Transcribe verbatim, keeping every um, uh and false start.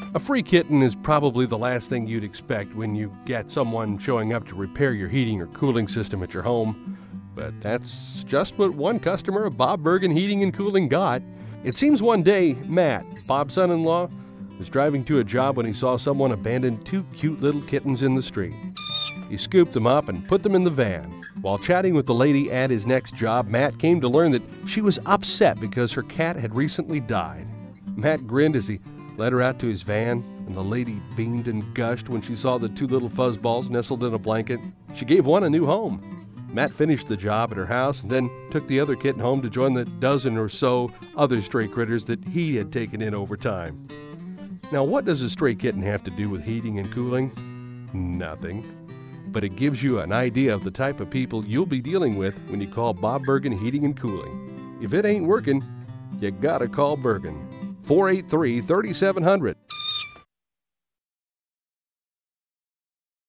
A free kitten is probably the last thing you'd expect when you get someone showing up to repair your heating or cooling system at your home. But that's just what one customer of Bob Bergen Heating and Cooling got. It seems one day, Matt, Bob's son-in-law, was driving to a job when he saw someone abandon two cute little kittens in the street. He scooped them up and put them in the van. While chatting with the lady at his next job, Matt came to learn that she was upset because her cat had recently died. Matt grinned as he led her out to his van, and the lady beamed and gushed when she saw the two little fuzzballs nestled in a blanket. She gave one a new home. Matt finished the job at her house and then took the other kitten home to join the dozen or so other stray critters that he had taken in over time. Now, what does a stray kitten have to do with heating and cooling? Nothing. But it gives you an idea of the type of people you'll be dealing with when you call Bob Bergen Heating and Cooling. If it ain't working, you gotta call Bergen. four eight three, three seven zero zero.